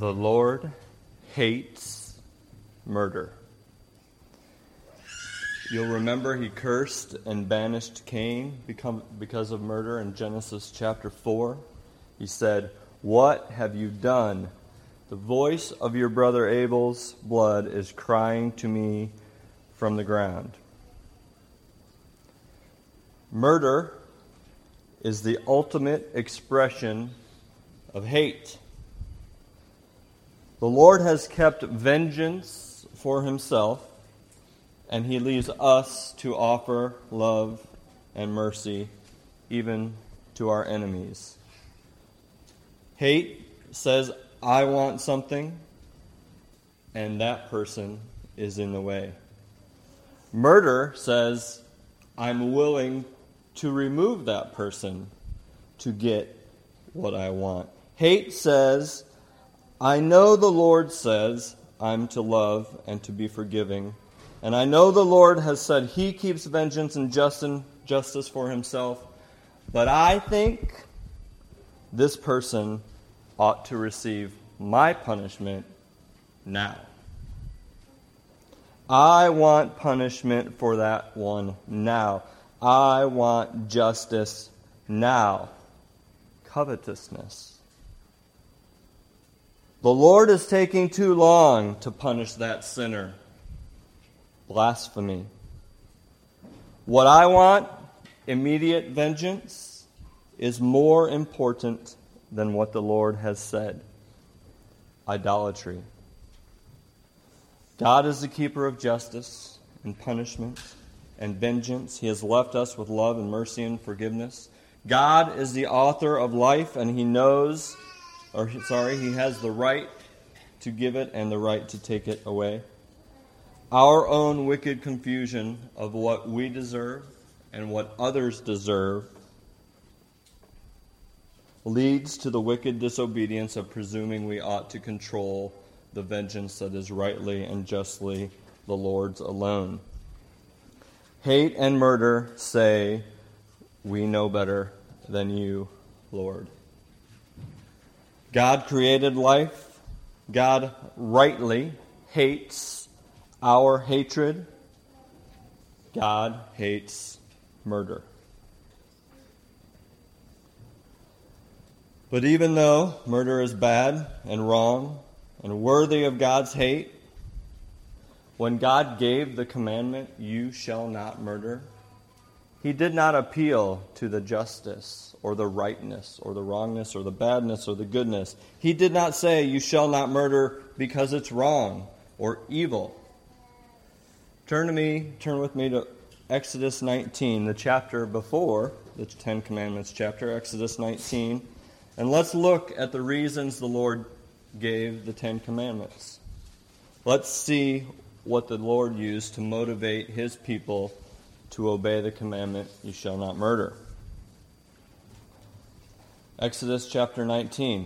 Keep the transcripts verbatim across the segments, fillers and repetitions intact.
The Lord hates murder. You'll remember he cursed and banished Cain because of murder in Genesis chapter four. He said, "What have you done? The voice of your brother Abel's blood is crying to me from the ground." Murder is the ultimate expression of hate. The Lord has kept vengeance for himself, and he leaves us to offer love and mercy even to our enemies. Hate says, "I want something," and that person is in the way. Murder says, "I'm willing to remove that person to get what I want." Hate says, "I know the Lord says I'm to love and to be forgiving, and I know the Lord has said he keeps vengeance and justice for himself, but I think this person ought to receive my punishment now. I want punishment for that one now. I want justice now." Covetousness. The Lord is taking too long to punish that sinner. Blasphemy. What I want, immediate vengeance, is more important than what the Lord has said. Idolatry. God is the keeper of justice and punishment and vengeance. He has left us with love and mercy and forgiveness. God is the author of life, and he knows, or sorry, he has the right to give it and the right to take it away. Our own wicked confusion of what we deserve and what others deserve leads to the wicked disobedience of presuming we ought to control the vengeance that is rightly and justly the Lord's alone. Hate and murder say, "We know better than you, Lord." God created life. God rightly hates our hatred. God hates murder. But even though murder is bad and wrong and worthy of God's hate, when God gave the commandment, "You shall not murder," he did not appeal to the justice or the rightness or the wrongness or the badness or the goodness. He did not say, "You shall not murder because it's wrong or evil." Turn to me, turn with me to Exodus nineteen, the chapter before the Ten Commandments chapter, Exodus nineteen, and let's look at the reasons the Lord gave the Ten Commandments. Let's see what the Lord used to motivate his people to obey the commandment, "You shall not murder." Exodus chapter nineteen.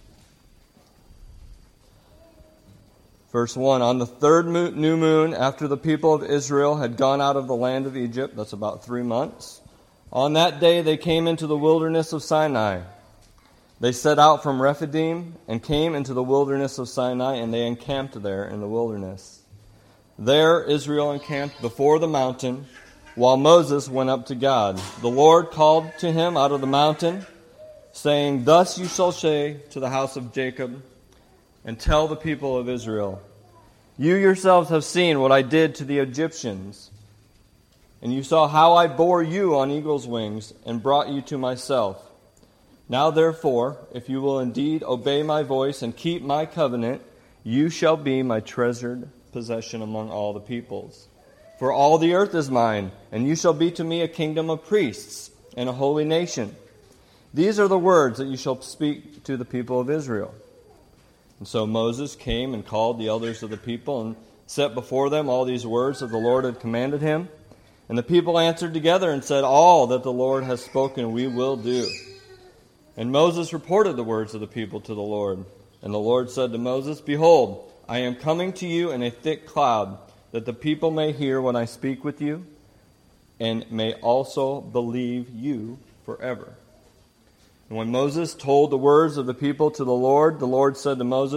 Verse one, "On the third new moon, after the people of Israel had gone out of the land of Egypt," that's about three months, "on that day they came into the wilderness of Sinai. They set out from Rephidim and came into the wilderness of Sinai, and they encamped there in the wilderness. There Israel encamped before the mountain, while Moses went up to God. The Lord called to him out of the mountain, saying, 'Thus you shall say to the house of Jacob, and tell the people of Israel, you yourselves have seen what I did to the Egyptians, and you saw how I bore you on eagle's wings and brought you to myself. Now therefore, if you will indeed obey my voice and keep my covenant, you shall be my treasured possession among all the peoples. For all the earth is mine, and you shall be to me a kingdom of priests and a holy nation. These are the words that you shall speak to the people of Israel.' And so Moses came and called the elders of the people and set before them all these words that the Lord had commanded him. And the people answered together and said, 'All that the Lord has spoken we will do.' And Moses reported the words of the people to the Lord. And the Lord said to Moses, 'Behold, I am coming to you in a thick cloud, that the people may hear when I speak with you, and may also believe you forever.' And when Moses told the words of the people to the Lord, the Lord said to Moses,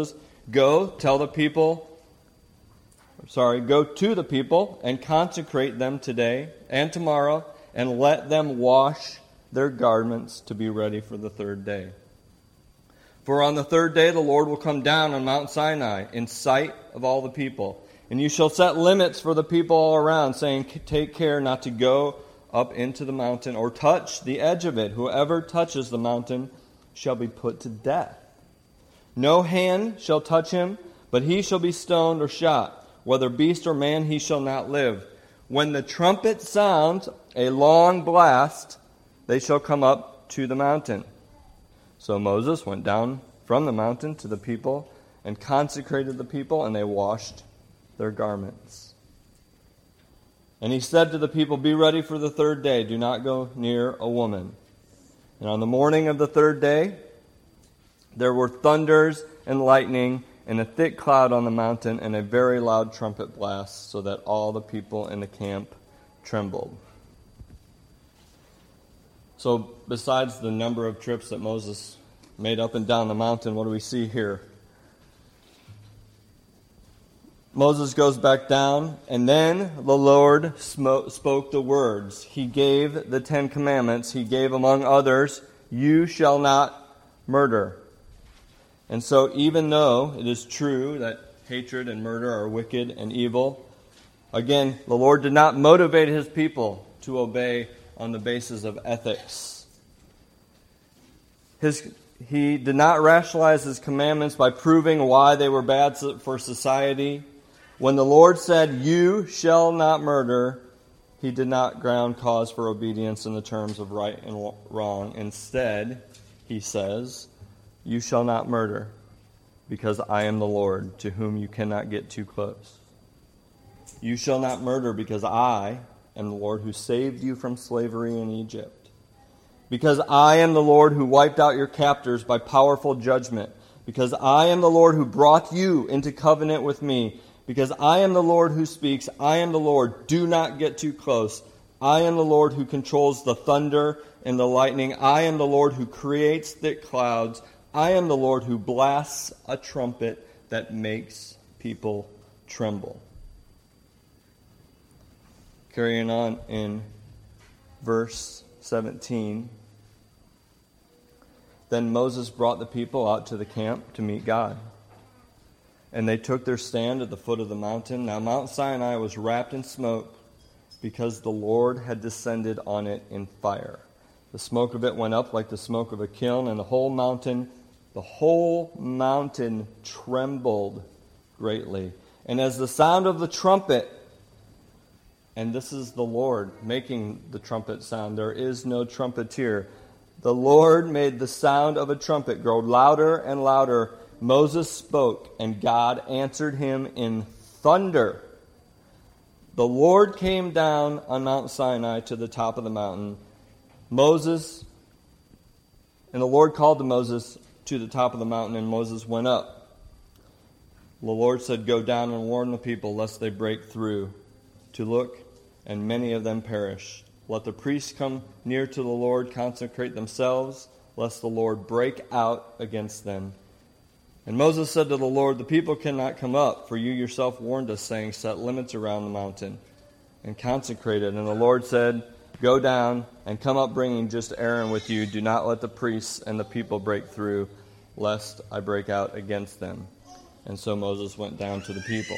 Go, tell the people, sorry, go to the people and consecrate them today and tomorrow, and let them wash their garments to be ready for the third day. For on the third day the Lord will come down on Mount Sinai in sight of all the people. And you shall set limits for the people all around, saying, take care not to go up into the mountain or touch the edge of it. Whoever touches the mountain shall be put to death. No hand shall touch him, but he shall be stoned or shot. Whether beast or man, he shall not live. When the trumpet sounds a long blast, they shall come up to the mountain. So Moses went down from the mountain to the people and consecrated the people, and they washed their garments. And he said to the people, be ready for the third day. Do not go near a woman. And on the morning of the third day, there were thunders and lightning and a thick cloud on the mountain and a very loud trumpet blast, so that all the people in the camp trembled. So besides the number of trips that Moses made up and down the mountain, what do we see here? Moses goes back down, and then the Lord sm- spoke the words. He gave the Ten Commandments. He gave, among others, you shall not murder. And so even though it is true that hatred and murder are wicked and evil, again, the Lord did not motivate his people to obey on the basis of ethics. His, he did not rationalize his commandments by proving why they were bad for society. When the Lord said, you shall not murder, he did not ground cause for obedience in the terms of right and wrong. Instead, he says, you shall not murder, because I am the Lord, to whom you cannot get too close. You shall not murder, because I am the Lord who saved you from slavery in Egypt. Because I am the Lord who wiped out your captors by powerful judgment. Because I am the Lord who brought you into covenant with me. Because I am the Lord who speaks. I am the Lord. Do not get too close. I am the Lord who controls the thunder and the lightning. I am the Lord who creates thick clouds. I am the Lord who blasts a trumpet that makes people tremble. Carrying on in verse seventeen. Then Moses brought the people out to the camp to meet God. And they took their stand at the foot of the mountain. Now Mount Sinai was wrapped in smoke, because the Lord had descended on it in fire. The smoke of it went up like the smoke of a kiln, and the whole mountain, the whole mountain trembled greatly. And as the sound of the trumpet, and this is the Lord making the trumpet sound, there is no trumpeter. The Lord made the sound of a trumpet grow louder and louder. Moses spoke, and God answered him in thunder. The Lord came down on Mount Sinai to the top of the mountain. Moses, and the Lord called to Moses to the top of the mountain, and Moses went up. The Lord said, go down and warn the people, lest they break through to look, and many of them perish. Let the priests come near to the Lord, consecrate themselves, lest the Lord break out against them. And Moses said to the Lord, the people cannot come up, for you yourself warned us, saying, set limits around the mountain and consecrate it. And the Lord said, go down and come up bringing just Aaron with you. Do not let the priests and the people break through, lest I break out against them. And so Moses went down to the people.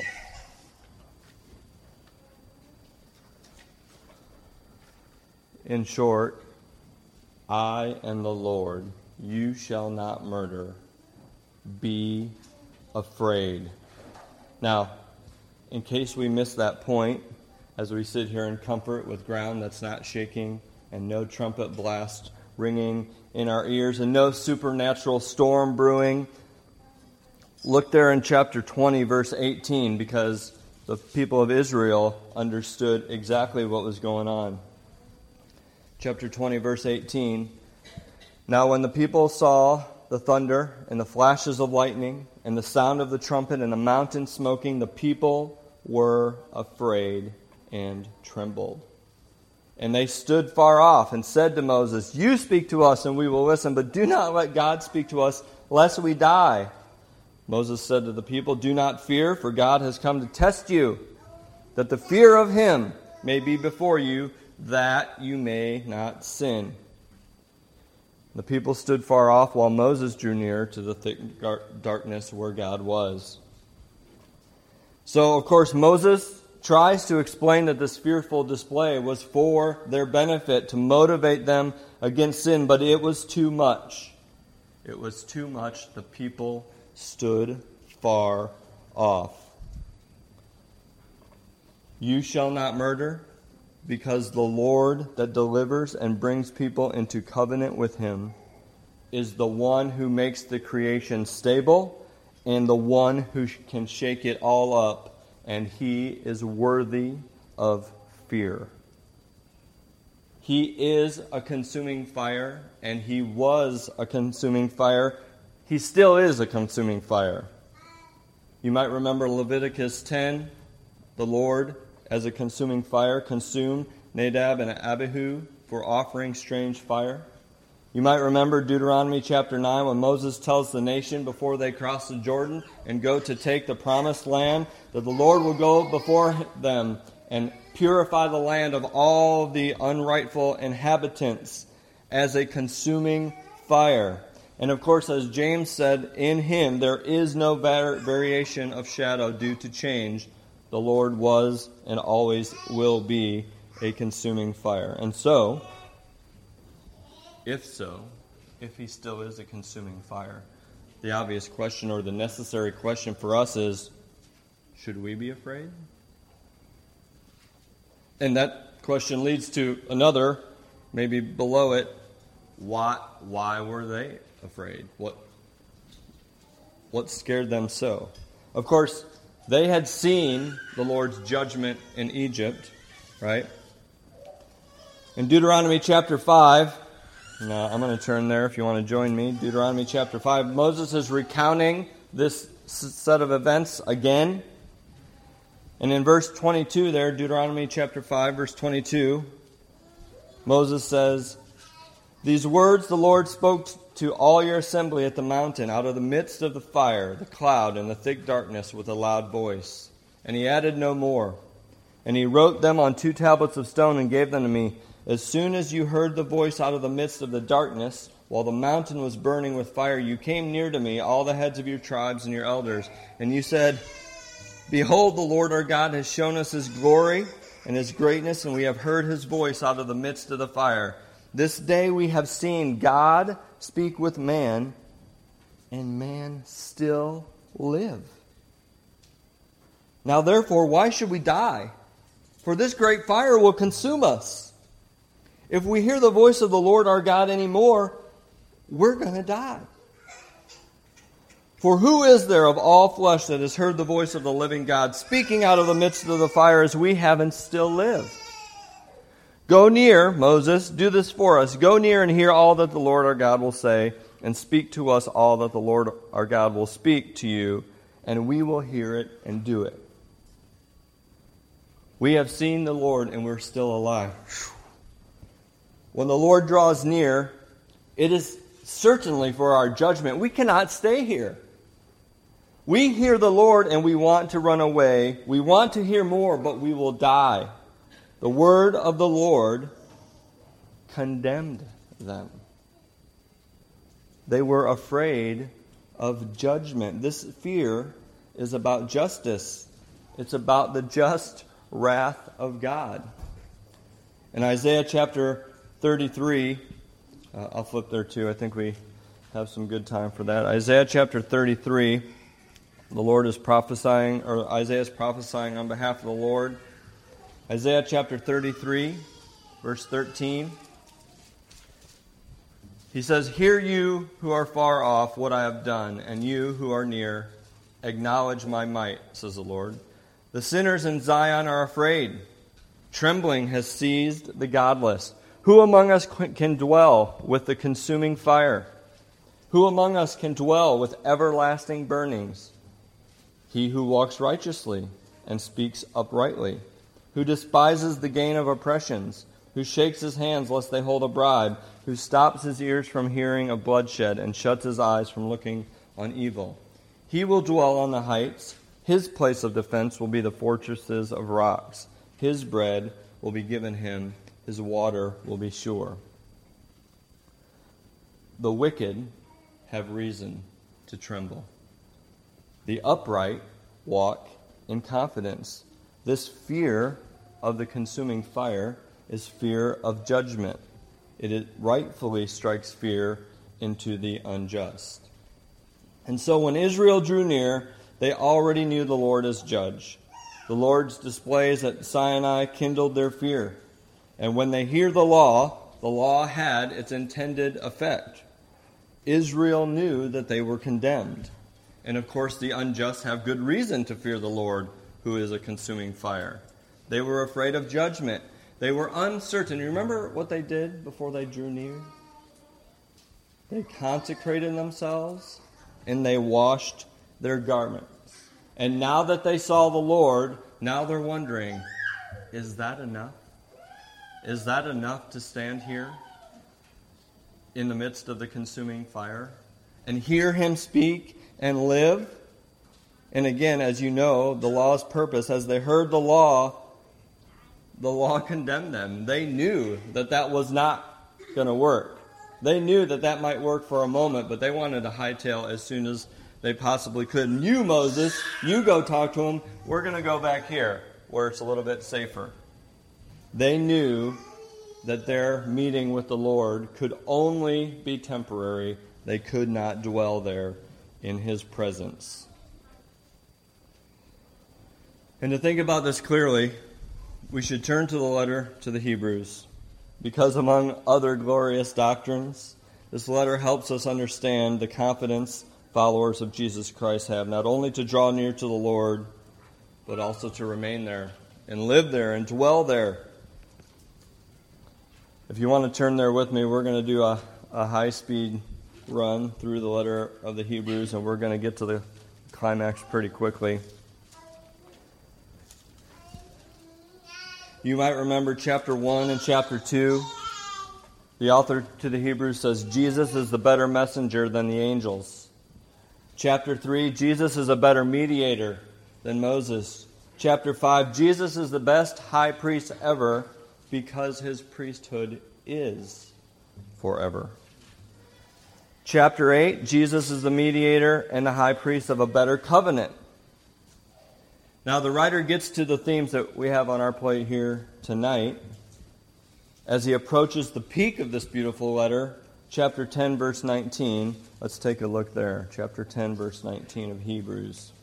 In short, I am the Lord. You shall not murder. Be afraid. Now, in case we miss that point, as we sit here in comfort with ground that's not shaking and no trumpet blast ringing in our ears and no supernatural storm brewing, look there in chapter twenty, verse eighteen, because the people of Israel understood exactly what was going on. Chapter twenty, verse eighteen. Now when the people saw the thunder and the flashes of lightning and the sound of the trumpet and the mountain smoking, the people were afraid and trembled. And they stood far off and said to Moses, you speak to us and we will listen, but do not let God speak to us, lest we die. Moses said to the people, "Do not fear, for God has come to test you, that the fear of him may be before you, that you may not sin." The people stood far off while Moses drew near to the thick darkness where God was. So, of course, Moses tries to explain that this fearful display was for their benefit, to motivate them against sin, but it was too much. It was too much. The people stood far off. "You shall not murder, because the Lord that delivers and brings people into covenant with him is the one who makes the creation stable and the one who can shake it all up, and he is worthy of fear." He is a consuming fire, and he was a consuming fire. He still is a consuming fire. You might remember Leviticus ten, the Lord, as a consuming fire, consumed Nadab and Abihu for offering strange fire. You might remember Deuteronomy chapter nine, when Moses tells the nation before they cross the Jordan and go to take the promised land, that the Lord will go before them and purify the land of all the unrightful inhabitants as a consuming fire. And of course, as James said, in him there is no variation of shadow due to change. The Lord was and always will be a consuming fire. And so, if so, if he still is a consuming fire, the obvious question, or the necessary question for us is, should we be afraid? And that question leads to another, maybe below it, why, why were they afraid? What, what scared them so? Of course, they had seen the Lord's judgment in Egypt, right? In Deuteronomy chapter five, now I'm going to turn there if you want to join me. Deuteronomy chapter five, Moses is recounting this set of events again. And in verse twenty-two there, Deuteronomy chapter five, verse twenty-two, Moses says, "These words the Lord spoke to all your assembly at the mountain, out of the midst of the fire, the cloud, and the thick darkness, with a loud voice." And he added no more. "And he wrote them on two tablets of stone and gave them to me. As soon as you heard the voice out of the midst of the darkness, while the mountain was burning with fire, you came near to me, all the heads of your tribes and your elders. And you said, 'Behold, the Lord our God has shown us his glory and his greatness, and we have heard his voice out of the midst of the fire. This day we have seen God speak with man, and man still live. Now therefore, why should we die? For this great fire will consume us. If we hear the voice of the Lord our God anymore, we're going to die. For who is there of all flesh that has heard the voice of the living God speaking out of the midst of the fire as we have and still live? Go near, Moses, do this for us. Go near and hear all that the Lord our God will say, and speak to us all that the Lord our God will speak to you, and we will hear it and do it.' We have seen the Lord, and we're still alive." When the Lord draws near, it is certainly for our judgment. We cannot stay here. We hear the Lord and we want to run away. We want to hear more, but we will die. The word of the Lord condemned them. They were afraid of judgment. This fear is about justice. It's about the just wrath of God. In Isaiah chapter thirty-three, uh, I'll flip there too. I think we have some good time for that. Isaiah chapter thirty-three, the Lord is prophesying, or Isaiah is prophesying on behalf of the Lord. Isaiah chapter thirty-three, verse thirteen. He says, "Hear you who are far off what I have done, and you who are near, acknowledge my might, says the Lord. The sinners in Zion are afraid. Trembling has seized the godless. Who among us can dwell with the consuming fire? Who among us can dwell with everlasting burnings? He who walks righteously and speaks uprightly, who despises the gain of oppressions, who shakes his hands lest they hold a bribe, who stops his ears from hearing of bloodshed and shuts his eyes from looking on evil. He will dwell on the heights. His place of defense will be the fortresses of rocks. His bread will be given him. His water will be sure. The wicked have reason to tremble. The upright walk in confidence. This fear of the consuming fire is fear of judgment. It rightfully strikes fear into the unjust. And so when Israel drew near, they already knew the Lord as judge. The Lord's displays at Sinai kindled their fear. And when they hear the law, the law had its intended effect. Israel knew that they were condemned. And of course, the unjust have good reason to fear the Lord, who is a consuming fire. They were afraid of judgment. They were uncertain. Remember what they did before they drew near? They consecrated themselves and they washed their garments. And now that they saw the Lord, now they're wondering, is that enough? Is that enough to stand here in the midst of the consuming fire and hear him speak and live? And again, as you know, the law's purpose, as they heard the law, the law condemned them. They knew that that was not going to work. They knew that that might work for a moment, but they wanted to hightail as soon as they possibly could. And you, Moses, you go talk to them. We're going to go back here where it's a little bit safer. They knew that their meeting with the Lord could only be temporary. They could not dwell there in his presence. And to think about this clearly, we should turn to the letter to the Hebrews, because among other glorious doctrines, this letter helps us understand the confidence followers of Jesus Christ have, not only to draw near to the Lord, but also to remain there and live there and dwell there. If you want to turn there with me, we're going to do a, a high-speed run through the letter of the Hebrews, and we're going to get to the climax pretty quickly. You might remember chapter one and chapter two. The author to the Hebrews says, Jesus is the better messenger than the angels. Chapter three, Jesus is a better mediator than Moses. Chapter five, Jesus is the best high priest ever because his priesthood is forever. Chapter eight, Jesus is the mediator and the high priest of a better covenant. Now, the writer gets to the themes that we have on our plate here tonight as he approaches the peak of this beautiful letter, chapter ten, verse nineteen. Let's take a look there. Chapter ten, verse nineteen of Hebrews.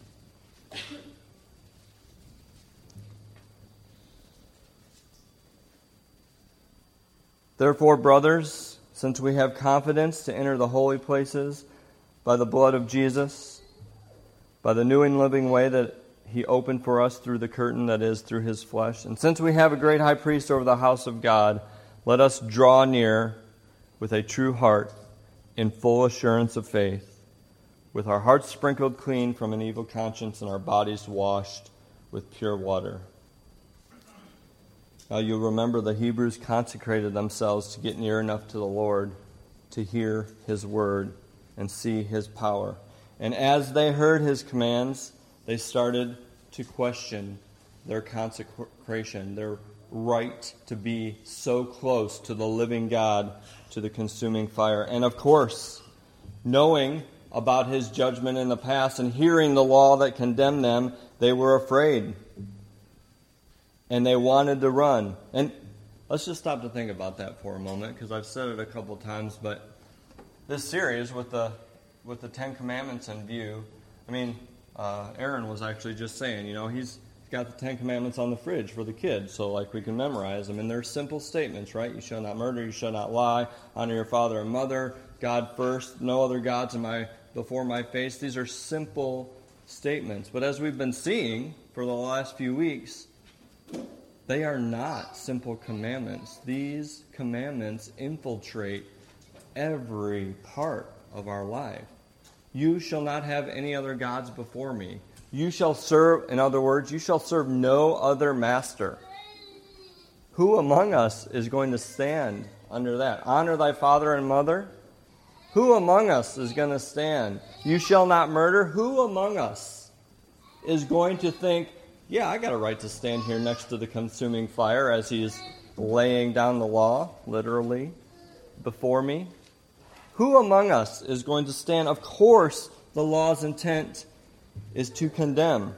Therefore, brothers, since we have confidence to enter the holy places by the blood of Jesus, by the new and living way that he opened for us through the curtain, that is, through his flesh. And since we have a great high priest over the house of God, let us draw near with a true heart in full assurance of faith, with our hearts sprinkled clean from an evil conscience and our bodies washed with pure water. Now you'll remember the Hebrews consecrated themselves to get near enough to the Lord to hear his word and see his power. And as they heard his commands, they started to question their consecration, their right to be so close to the living God, to the consuming fire. And of course, knowing about his judgment in the past and hearing the law that condemned them, they were afraid. And they wanted to run. And let's just stop to think about that for a moment, because I've said it a couple times, but this series with the with the Ten Commandments in view, I mean, Uh, Aaron was actually just saying, you know, he's got the Ten Commandments on the fridge for the kids, so like we can memorize them. And they're simple statements, right? You shall not murder, you shall not lie, honor your father and mother, God first, no other gods in my before my face. These are simple statements. But as we've been seeing for the last few weeks, they are not simple commandments. These commandments infiltrate every part of our life. You shall not have any other gods before me. You shall serve, in other words, you shall serve no other master. Who among us is going to stand under that? Honor thy father and mother. Who among us is going to stand? You shall not murder. Who among us is going to think, yeah, I got a right to stand here next to the consuming fire as he's laying down the law, literally, before me? Who among us is going to stand? Of course, the law's intent is to condemn.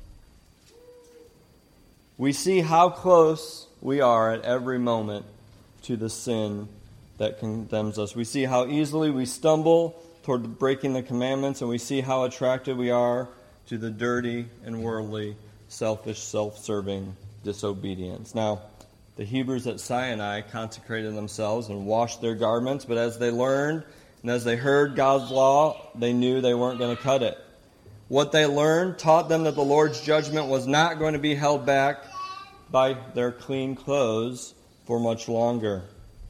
We see how close we are at every moment to the sin that condemns us. We see how easily we stumble toward breaking the commandments, and we see how attracted we are to the dirty and worldly, selfish, self-serving disobedience. Now, the Hebrews at Sinai consecrated themselves and washed their garments, but as they learned and as they heard God's law, they knew they weren't going to cut it. What they learned taught them that the Lord's judgment was not going to be held back by their clean clothes for much longer.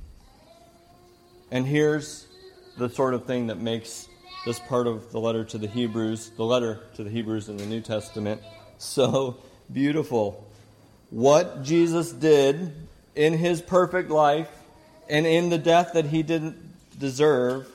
And here's the sort of thing that makes this part of the letter to the Hebrews, the letter to the Hebrews in the New Testament, so beautiful. What Jesus did in his perfect life and in the death that he didn't deserve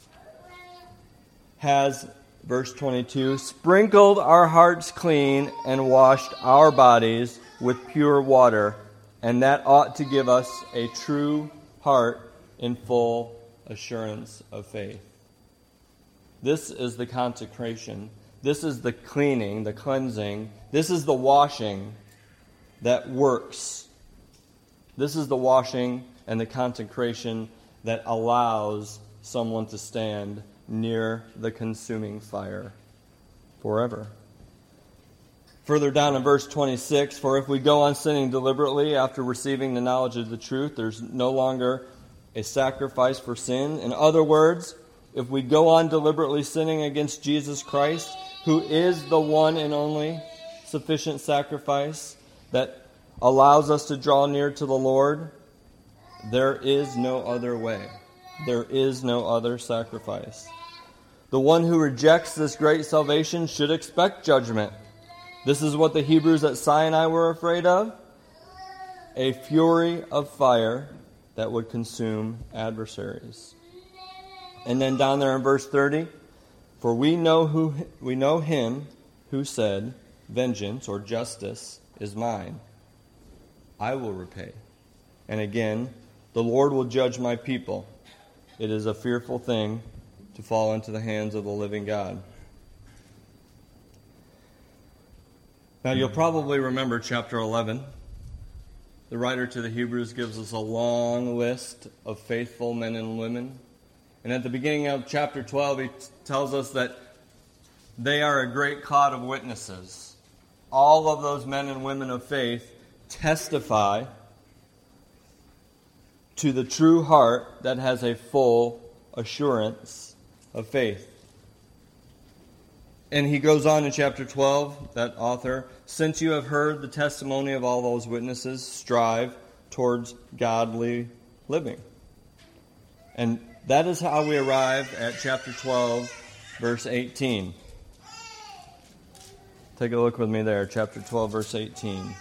has, verse twenty-two, sprinkled our hearts clean and washed our bodies with pure water, and that ought to give us a true heart in full assurance of faith. This is the consecration. This is the cleaning, the cleansing. This is the washing that works. This is the washing and the consecration that allows someone to stand near the consuming fire forever. Further down in verse twenty-six, for if we go on sinning deliberately after receiving the knowledge of the truth, there's no longer a sacrifice for sin. In other words, if we go on deliberately sinning against Jesus Christ, who is the one and only sufficient sacrifice that allows us to draw near to the Lord, there is no other way. There is no other sacrifice. The one who rejects this great salvation should expect judgment. This is what the Hebrews at Sinai were afraid of: a fury of fire that would consume adversaries. And then down there in verse thirty, for we know who we know him who said, vengeance or justice is mine. I will repay. And again, the Lord will judge my people. It is a fearful thing to fall into the hands of the living God. Now you'll probably remember chapter eleven. The writer to the Hebrews gives us a long list of faithful men and women. And at the beginning of chapter twelve, he t- tells us that they are a great cloud of witnesses. All of those men and women of faith testify to the true heart that has a full assurance of faith. And he goes on in chapter twelve, that author, since you have heard the testimony of all those witnesses, strive towards godly living. And that is how we arrive at chapter twelve, verse eighteen. Take a look with me there, chapter twelve, verse eighteen.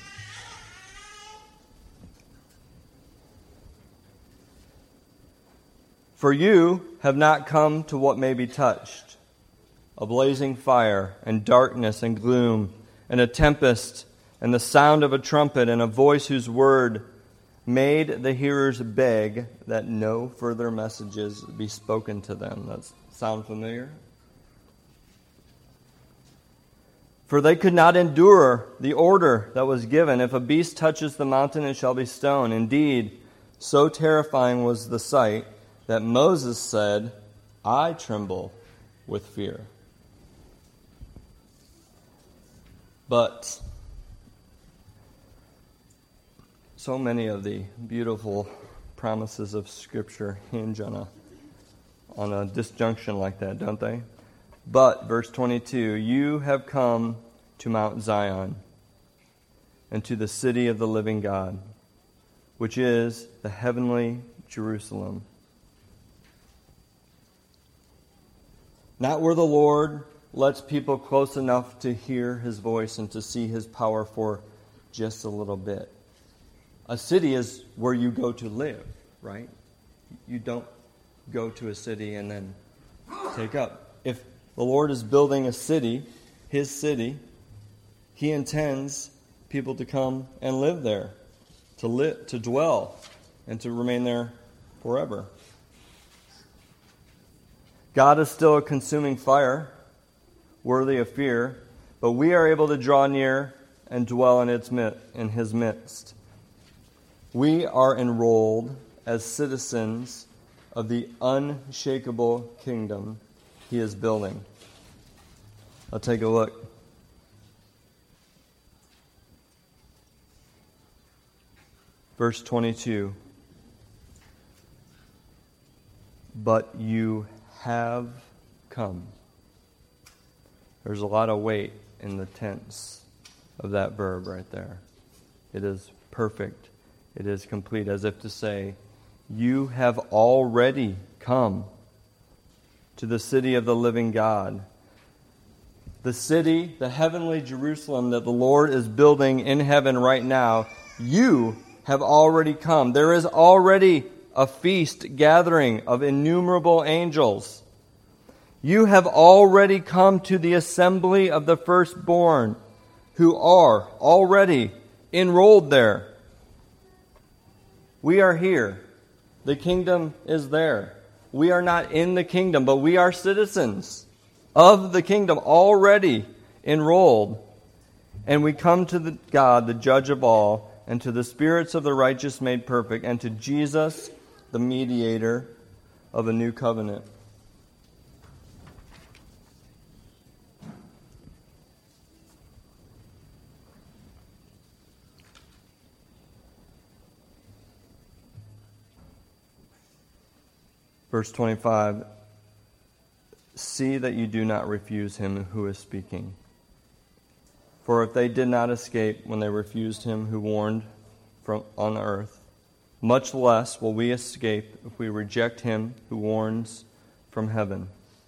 For you have not come to what may be touched, a blazing fire, and darkness, and gloom, and a tempest, and the sound of a trumpet, and a voice whose word made the hearers beg that no further messages be spoken to them. That sound familiar? For they could not endure the order that was given. If a beast touches the mountain, it shall be stoned. Indeed, so terrifying was the sight that Moses said, I tremble with fear. But so many of the beautiful promises of Scripture hinge on a on a disjunction like that, don't they? But, verse twenty-two, you have come to Mount Zion and to the city of the living God, which is the heavenly Jerusalem. Not where the Lord lets people close enough to hear his voice and to see his power for just a little bit. A city is where you go to live, right? You don't go to a city and then take up. If the Lord is building a city, his city, he intends people to come and live there, to live, to dwell, and to remain there forever. God is still a consuming fire, worthy of fear, but we are able to draw near and dwell in its midst, in his midst. We are enrolled as citizens of the unshakable kingdom he is building. I'll take a look. Verse twenty-two. But you have come. There's a lot of weight in the tense of that verb right there. It is perfect. It is complete, as if to say, you have already come to the city of the living God. The city, the heavenly Jerusalem that the Lord is building in heaven right now, you have already come. There is already a feast gathering of innumerable angels. You have already come to the assembly of the firstborn, who are already enrolled there. We are here. The kingdom is there. We are not in the kingdom, but we are citizens of the kingdom, already enrolled. And we come to the God, the judge of all, and to the spirits of the righteous made perfect, and to Jesus, the mediator of a new covenant. Verse twenty-five, see that you do not refuse him who is speaking. For if they did not escape when they refused him who warned from on earth, much less will we escape if we reject him who warns from heaven.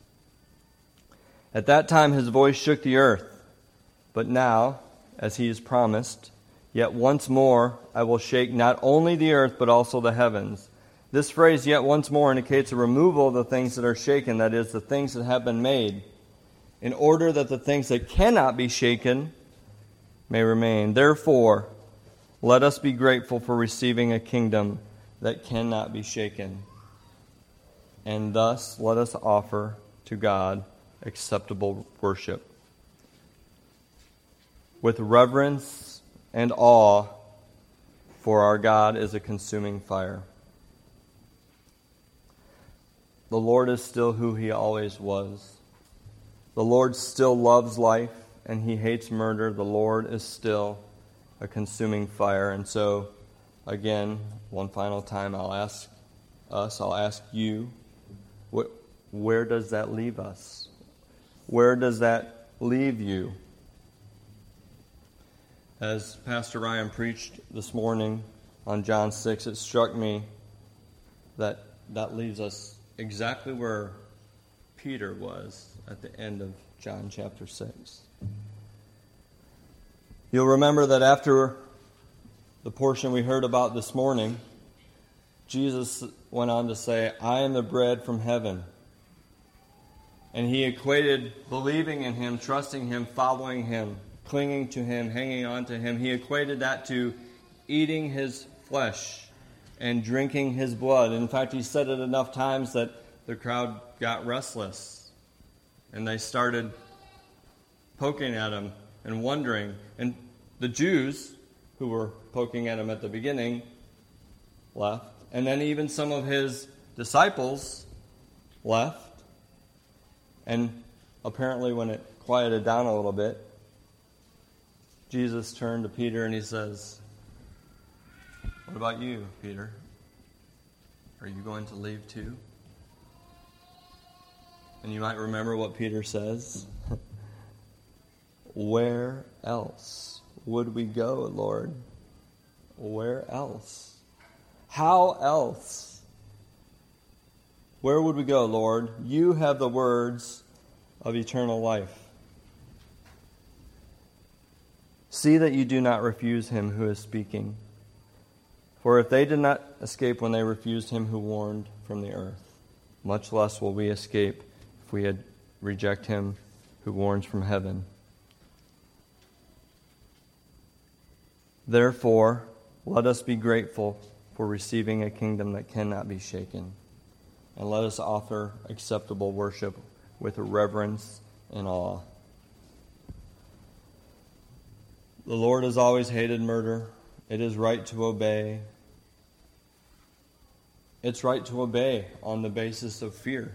At that time his voice shook the earth, but now, as he has promised, yet once more I will shake not only the earth but also the heavens. This phrase, yet once more, indicates a removal of the things that are shaken, that is, the things that have been made, in order that the things that cannot be shaken may remain. Therefore, let us be grateful for receiving a kingdom that cannot be shaken. And thus, let us offer to God acceptable worship, with reverence and awe, for our God is a consuming fire. The Lord is still who he always was. The Lord still loves life, and he hates murder. The Lord is still a consuming fire. And so, again, one final time, I'll ask us, I'll ask you, what, where does that leave us? Where does that leave you? As Pastor Ryan preached this morning on John six, it struck me that that leaves us exactly where Peter was at the end of John chapter six. You'll remember that after the portion we heard about this morning, Jesus went on to say, I am the bread from heaven. And he equated believing in him, trusting him, following him, clinging to him, hanging on to him. He equated that to eating his flesh and drinking his blood. In fact, he said it enough times that the crowd got restless. And they started poking at him and wondering. And the Jews, who were poking at him at the beginning, left. And then even some of his disciples left. And apparently when it quieted down a little bit, Jesus turned to Peter and he says, what about you, Peter? Are you going to leave too? And you might remember what Peter says. Where else would we go, Lord? Where else? How else? Where would we go, Lord? You have the words of eternal life. See that you do not refuse him who is speaking. For if they did not escape when they refused him who warned from the earth. much less will we escape if we had reject him who warns from heaven. Therefore, let us be grateful for receiving a kingdom that cannot be shaken, and let us offer acceptable worship with reverence and awe. The Lord has always hated murder. It is right to obey. It's right to obey on the basis of fear.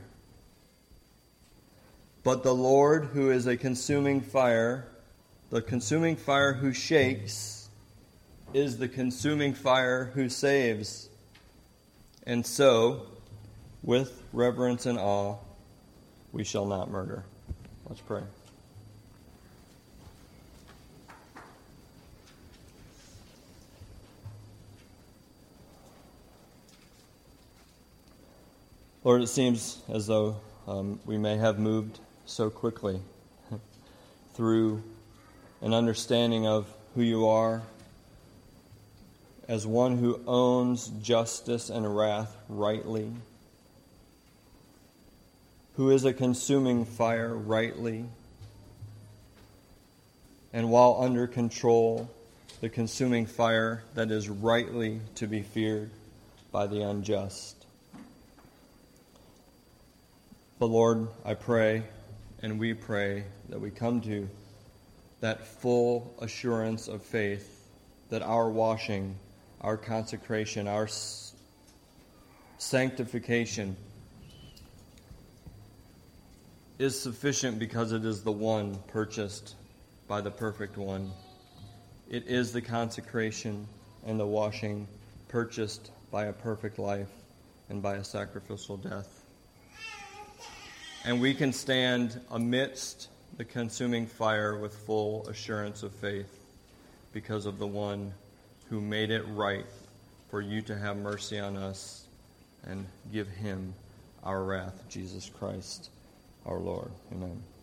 But the Lord, who is a consuming fire, the consuming fire who shakes, is the consuming fire who saves. And so, with reverence and awe, we shall not murder. Let's pray. Lord, it seems as though um, we may have moved so quickly through an understanding of who you are as one who owns justice and wrath rightly, who is a consuming fire rightly, and while under control, the consuming fire that is rightly to be feared by the unjust. But Lord, I pray, and we pray, that we come to that full assurance of faith that our washing, our consecration, our sanctification is sufficient because it is the one purchased by the perfect one. It is the consecration and the washing purchased by a perfect life and by a sacrificial death. And we can stand amidst the consuming fire with full assurance of faith because of the one who made it right for you to have mercy on us and give him our wrath, Jesus Christ, our Lord. Amen.